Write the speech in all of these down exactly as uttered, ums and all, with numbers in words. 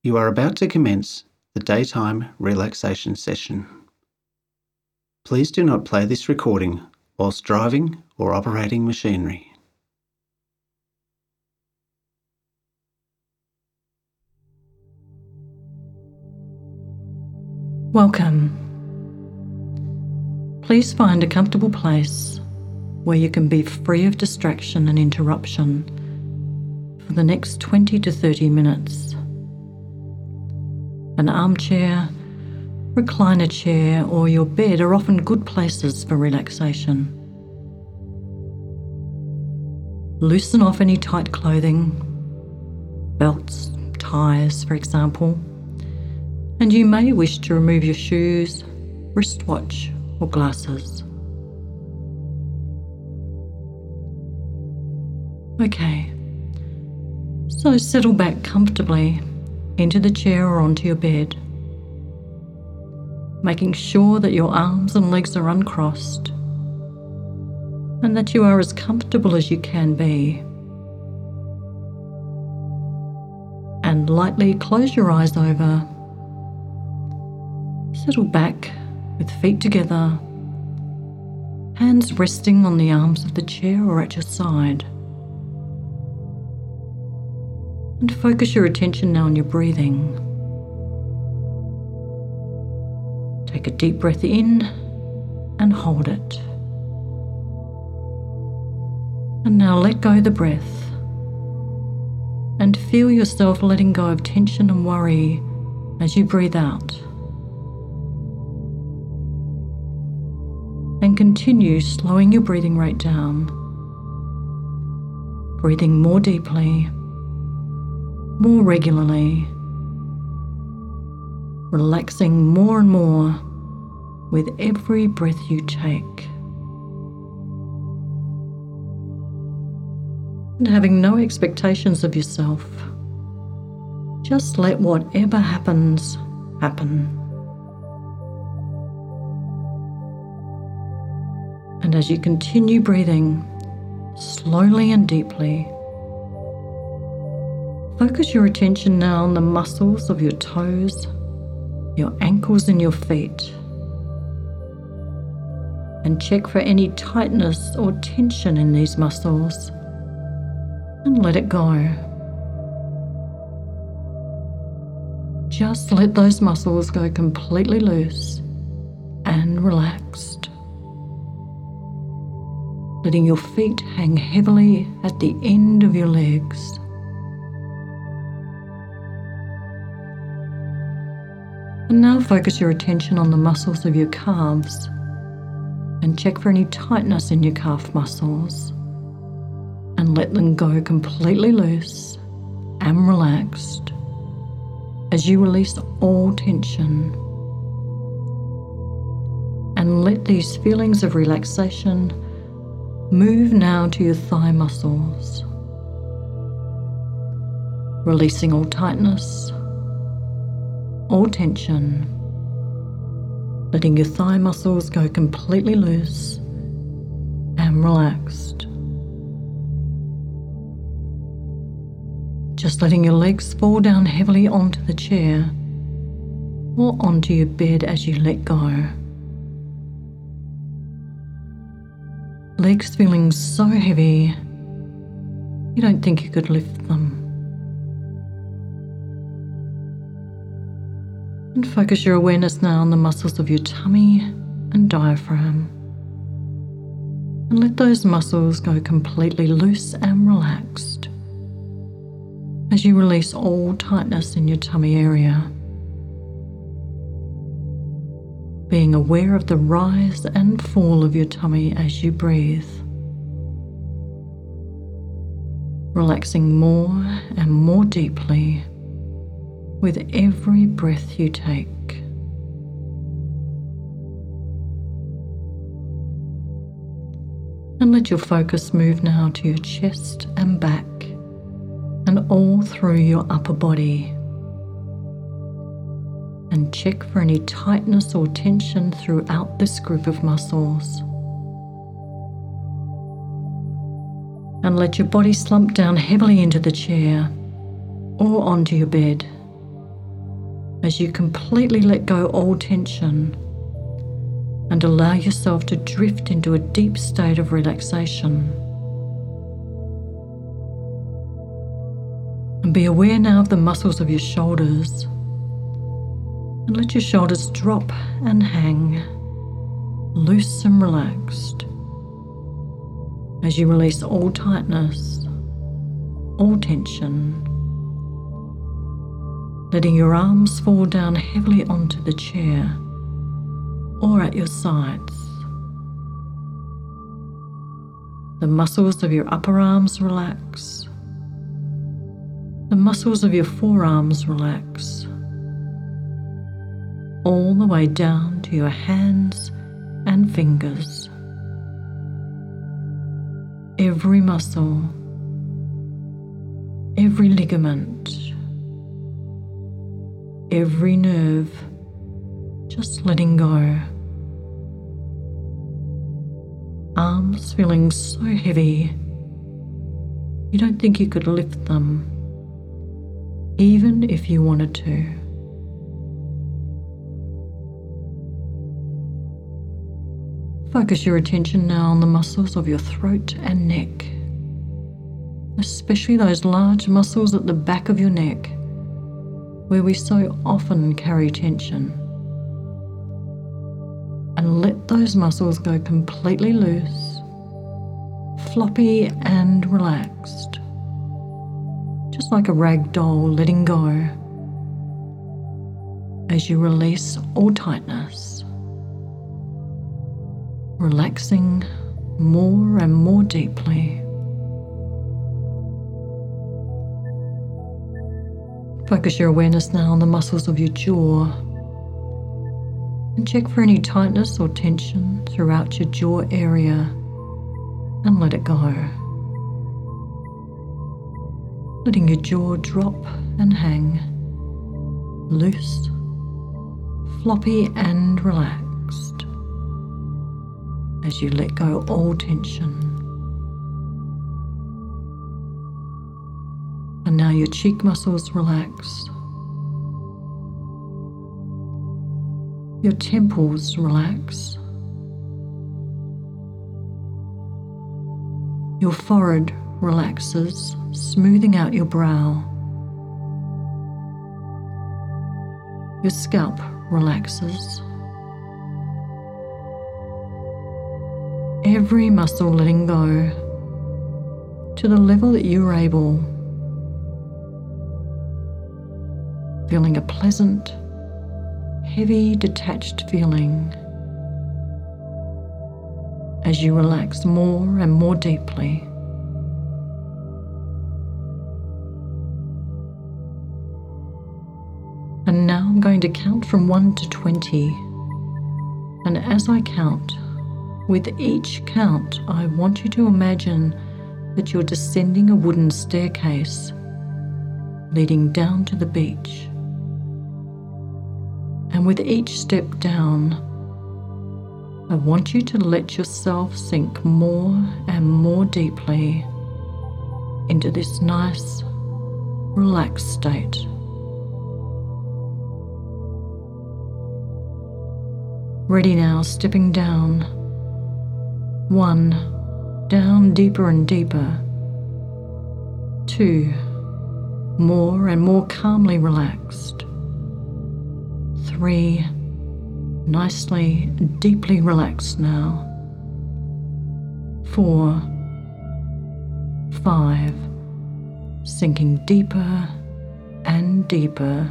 You are about to commence the daytime relaxation session. Please do not play this recording whilst driving or operating machinery. Welcome. Please find a comfortable place where you can be free of distraction and interruption for the next twenty to thirty minutes. An armchair, recliner chair, or your bed are often good places for relaxation. Loosen off any tight clothing, belts, ties, for example, and you may wish to remove your shoes, wristwatch, or glasses. Okay, so settle back comfortably into the chair or onto your bed, making sure that your arms and legs are uncrossed and that you are as comfortable as you can be. And lightly close your eyes over. Settle back with feet together, hands resting on the arms of the chair or at your side. And focus your attention now on your breathing. Take a deep breath in and hold it. And now let go of the breath and feel yourself letting go of tension and worry as you breathe out. And continue slowing your breathing rate down, breathing more deeply, more regularly, relaxing more and more with every breath you take. And having no expectations of yourself, just let whatever happens, happen. And as you continue breathing slowly and deeply, focus your attention now on the muscles of your toes, your ankles and your feet, and check for any tightness or tension in these muscles and let it go. Just let those muscles go completely loose and relaxed, letting your feet hang heavily at the end of your legs. And now focus your attention on the muscles of your calves and check for any tightness in your calf muscles and let them go completely loose and relaxed as you release all tension. And let these feelings of relaxation move now to your thigh muscles, releasing all tightness, all tension, letting your thigh muscles go completely loose and relaxed. Just letting your legs fall down heavily onto the chair or onto your bed as you let go. Legs feeling so heavy, you don't think you could lift them. And focus your awareness now on the muscles of your tummy and diaphragm. And let those muscles go completely loose and relaxed as you release all tightness in your tummy area. Being aware of the rise and fall of your tummy as you breathe. Relaxing more and more deeply with every breath you take. And let your focus move now to your chest and back and all through your upper body. And check for any tightness or tension throughout this group of muscles. And let your body slump down heavily into the chair or onto your bed as you completely let go all tension and allow yourself to drift into a deep state of relaxation. And be aware now of the muscles of your shoulders, and let your shoulders drop and hang, loose and relaxed, as you release all tightness, all tension, letting your arms fall down heavily onto the chair or at your sides. The muscles of your upper arms relax. The muscles of your forearms relax, all the way down to your hands and fingers. Every muscle, every ligament, every nerve, just letting go. Arms feeling so heavy, you don't think you could lift them, even if you wanted to. Focus your attention now on the muscles of your throat and neck, especially those large muscles at the back of your neck, where we so often carry tension. And let those muscles go completely loose, floppy and relaxed, just like a rag doll letting go as you release all tightness, relaxing more and more deeply. Focus your awareness now on the muscles of your jaw and check for any tightness or tension throughout your jaw area and let it go. Letting your jaw drop and hang, loose, floppy and relaxed, as you let go all tension. And now your cheek muscles relax. Your temples relax. Your forehead relaxes, smoothing out your brow. Your scalp relaxes. Every muscle letting go to the level that you're able, feeling a pleasant, heavy, detached feeling as you relax more and more deeply. And now I'm going to count from one to twenty, and as I count, with each count, I want you to imagine that you're descending a wooden staircase leading down to the beach. And with each step down, I want you to let yourself sink more and more deeply into this nice, relaxed state. Ready now, stepping down. One, down deeper and deeper. Two, more and more calmly relaxed. Three, nicely, deeply relaxed now. Four, five, sinking deeper and deeper.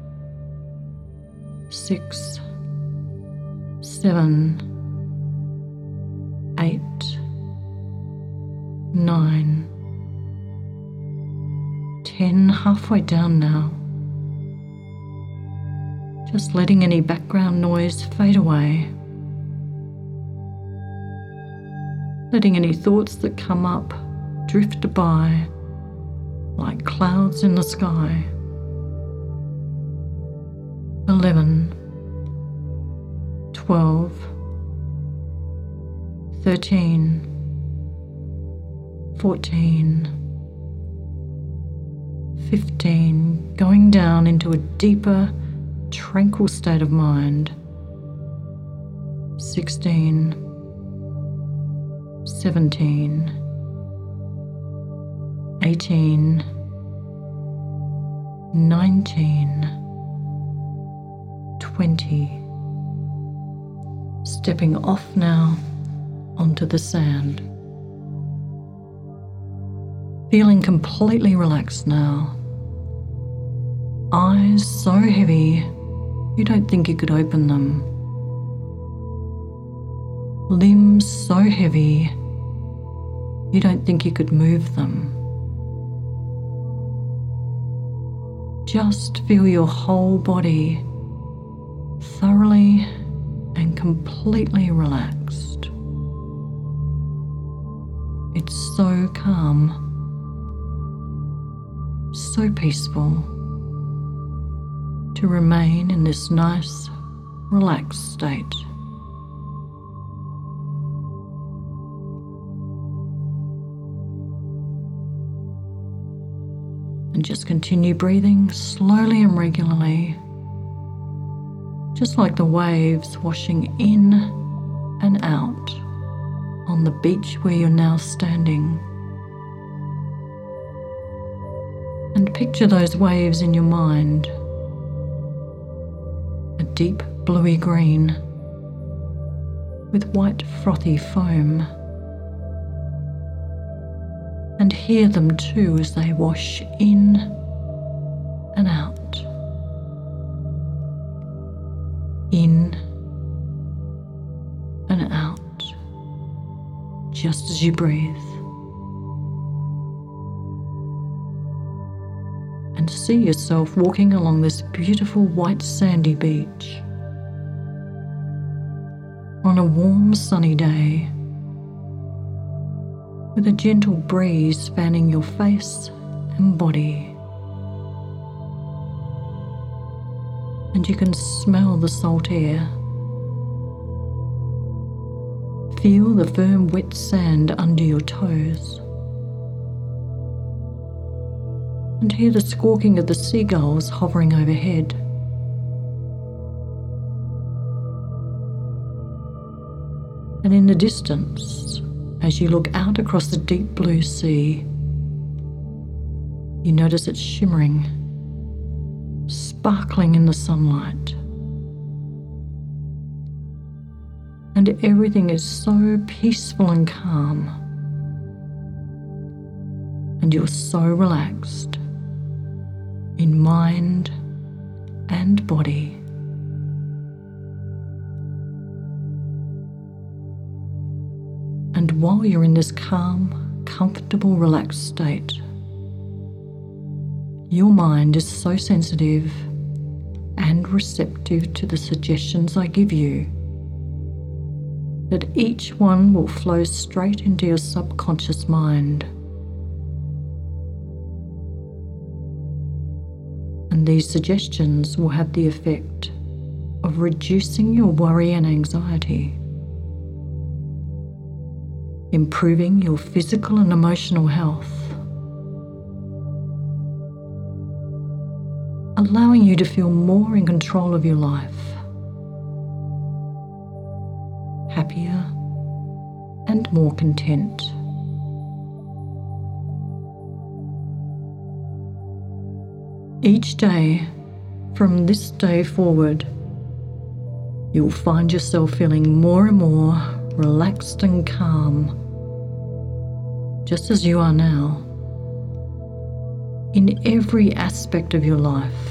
Six, seven, eight, nine, ten, halfway down now. Just letting any background noise fade away. Letting any thoughts that come up drift by like clouds in the sky. Eleven, twelve, thirteen, fourteen, fifteen, going down into a deeper, tranquil state of mind. Sixteen, seventeen, eighteen, nineteen, twenty. Stepping off now onto the sand. Feeling completely relaxed now. Eyes so heavy you don't think you could open them. Limbs so heavy you don't think you could move them. Just feel your whole body thoroughly and completely relaxed. It's so calm, so peaceful to remain in this nice, relaxed state. And just continue breathing slowly and regularly, just like the waves washing in and out on the beach where you're now standing. And picture those waves in your mind, a deep bluey green with white frothy foam. And hear them too as they wash in and out, in and out, just as you breathe. And see yourself walking along this beautiful white sandy beach on a warm sunny day, with a gentle breeze fanning your face and body. And you can smell the salt air. Feel the firm wet sand under your toes. And hear the squawking of the seagulls hovering overhead. And in the distance, as you look out across the deep blue sea, you notice it shimmering, sparkling in the sunlight. And everything is so peaceful and calm. And you're so relaxed in mind and body. And while you're in this calm, comfortable, relaxed state, your mind is so sensitive and receptive to the suggestions I give you that each one will flow straight into your subconscious mind. And these suggestions will have the effect of reducing your worry and anxiety, improving your physical and emotional health, allowing you to feel more in control of your life, happier and more content. Each day, from this day forward, you'll find yourself feeling more and more relaxed and calm, just as you are now, in every aspect of your life,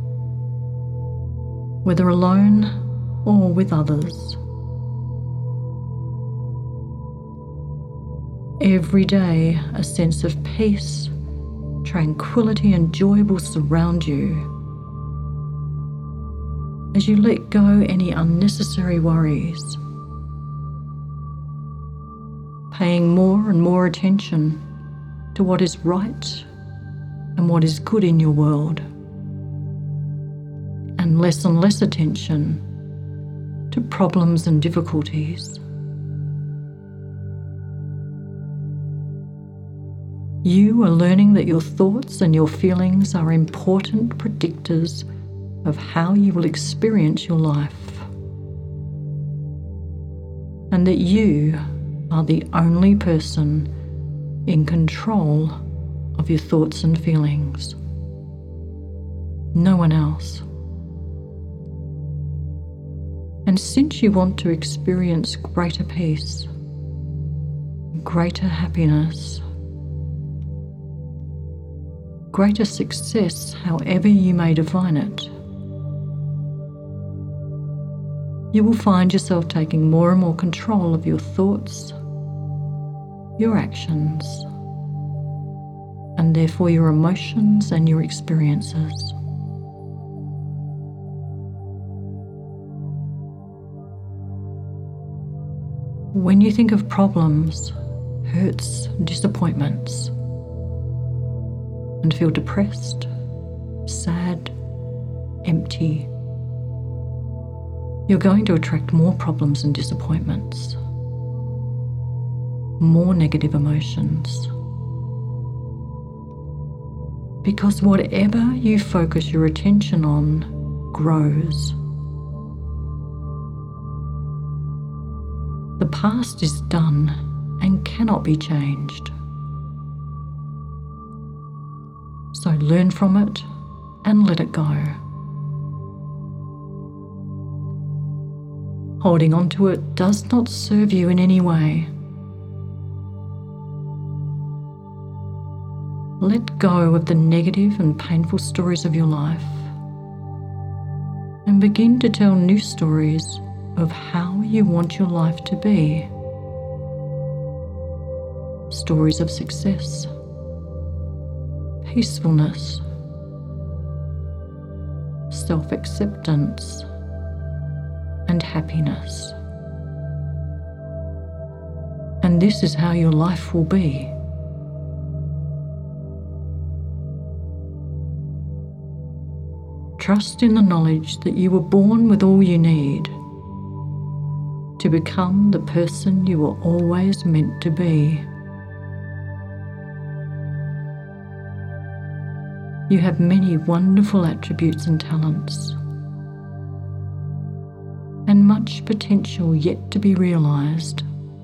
whether alone or with others. Every day, a sense of peace, tranquility and joy will surround you as you let go any unnecessary worries, paying more and more attention to what is right and what is good in your world, and less and less attention to problems and difficulties. You are learning that your thoughts and your feelings are important predictors of how you will experience your life, and that you are the only person in control of your thoughts and feelings. No one else. And since you want to experience greater peace, greater happiness, greater success, however you may define it, you will find yourself taking more and more control of your thoughts, your actions, and therefore your emotions and your experiences. When you think of problems, hurts, disappointments, and feel depressed, sad, empty, you're going to attract more problems and disappointments, more negative emotions. Because whatever you focus your attention on grows. The past is done and cannot be changed. So learn from it and let it go. Holding on to it does not serve you in any way. Let go of the negative and painful stories of your life and begin to tell new stories of how you want your life to be. Stories of success, peacefulness, self-acceptance, and happiness. And this is how your life will be. Trust in the knowledge that you were born with all you need to become the person you were always meant to be. You have many wonderful attributes and talents, and much potential yet to be realized.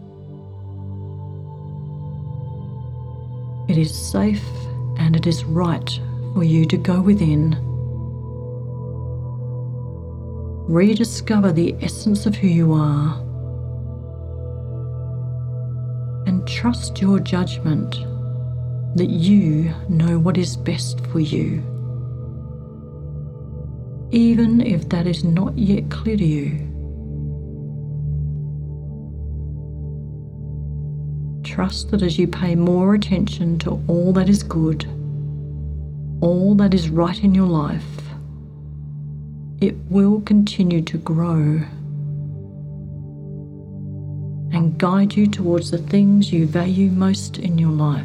It is safe and it is right for you to go within, rediscover the essence of who you are, and trust your judgment that you know what is best for you, even if that is not yet clear to you. Trust that as you pay more attention to all that is good, all that is right in your life, it will continue to grow and guide you towards the things you value most in your life.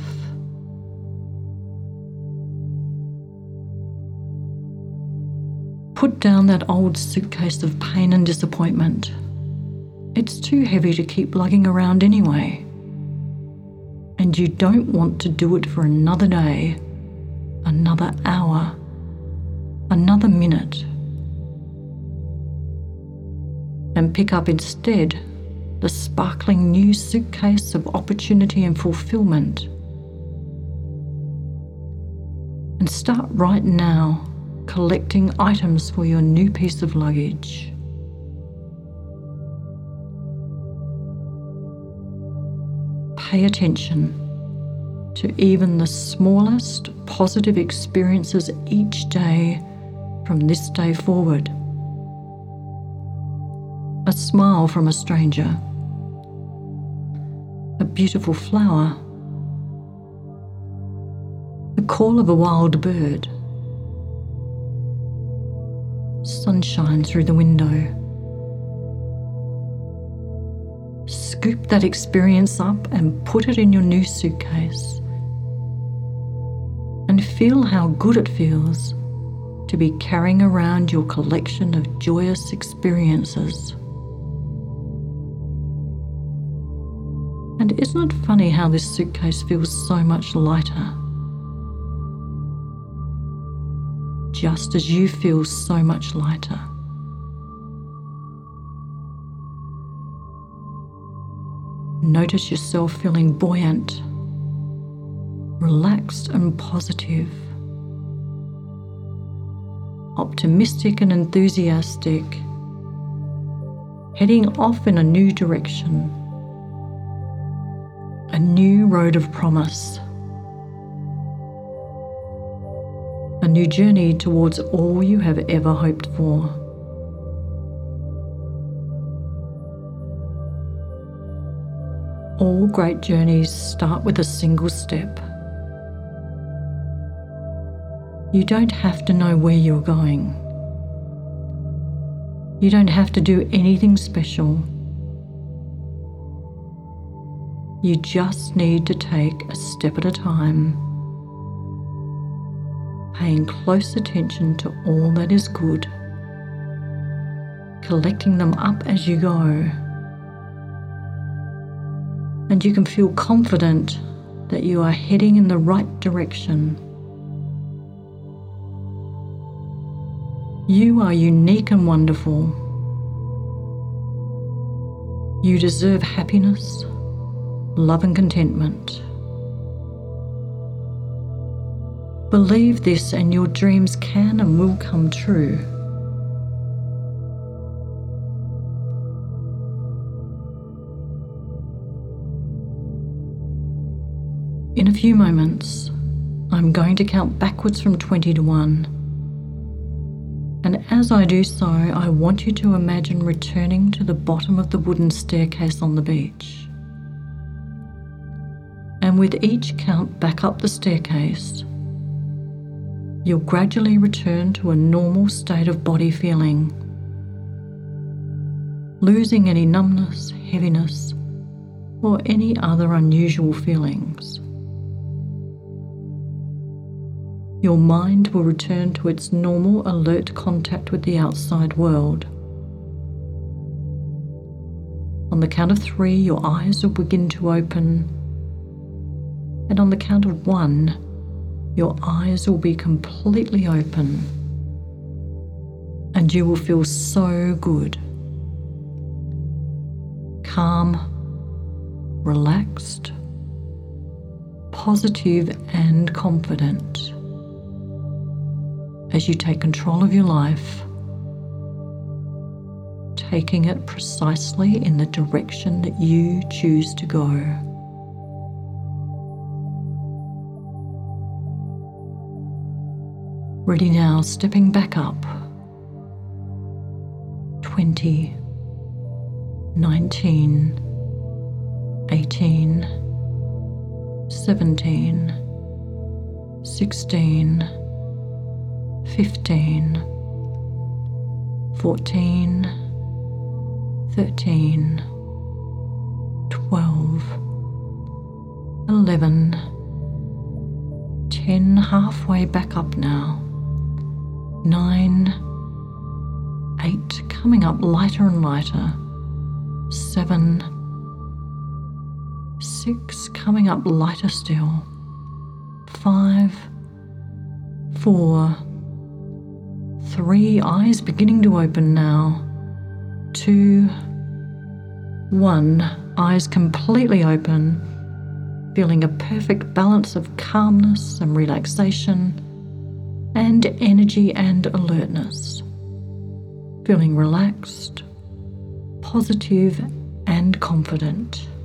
Put down that old suitcase of pain and disappointment. It's too heavy to keep lugging around anyway. And you don't want to do it for another day, another hour, another minute. And pick up instead the sparkling new suitcase of opportunity and fulfillment. And start right now collecting items for your new piece of luggage. Pay attention to even the smallest positive experiences each day from this day forward. A smile from a stranger, a beautiful flower, the call of a wild bird, sunshine through the window. Scoop that experience up and put it in your new suitcase. And feel how good it feels to be carrying around your collection of joyous experiences. And isn't it funny how this suitcase feels so much lighter? just as you feel so much lighter. Notice yourself feeling buoyant, relaxed and positive, optimistic and enthusiastic, heading off in a new direction, a new road of promise, a new journey towards all you have ever hoped for. All great journeys start with a single step. You don't have to know where you're going. You don't have to do anything special. You just need to take a step at a time, paying close attention to all that is good, collecting them up as you go. And you can feel confident that you are heading in the right direction. You are unique and wonderful. You deserve happiness, love and contentment. Believe this and your dreams can and will come true. In a few moments, I'm going to count backwards from twenty to one. And as I do so, I want you to imagine returning to the bottom of the wooden staircase on the beach. And with each count back up the staircase, you'll gradually return to a normal state of body feeling, losing any numbness, heaviness, or any other unusual feelings. Your mind will return to its normal alert contact with the outside world. On the count of three, your eyes will begin to open, and on the count of one, your eyes will be completely open, and you will feel so good, calm, relaxed, positive and confident as you take control of your life, taking it precisely in the direction that you choose to go. Ready now, stepping back up. twenty, nineteen, eighteen, seventeen, sixteen, fifteen, fourteen, thirteen, twelve, eleven, ten, halfway back up now, nine, eight, coming up lighter and lighter, seven, six, coming up lighter still, five, four, three, eyes beginning to open now, two, one, eyes completely open, feeling a perfect balance of calmness and relaxation and energy and alertness, feeling relaxed, positive and confident.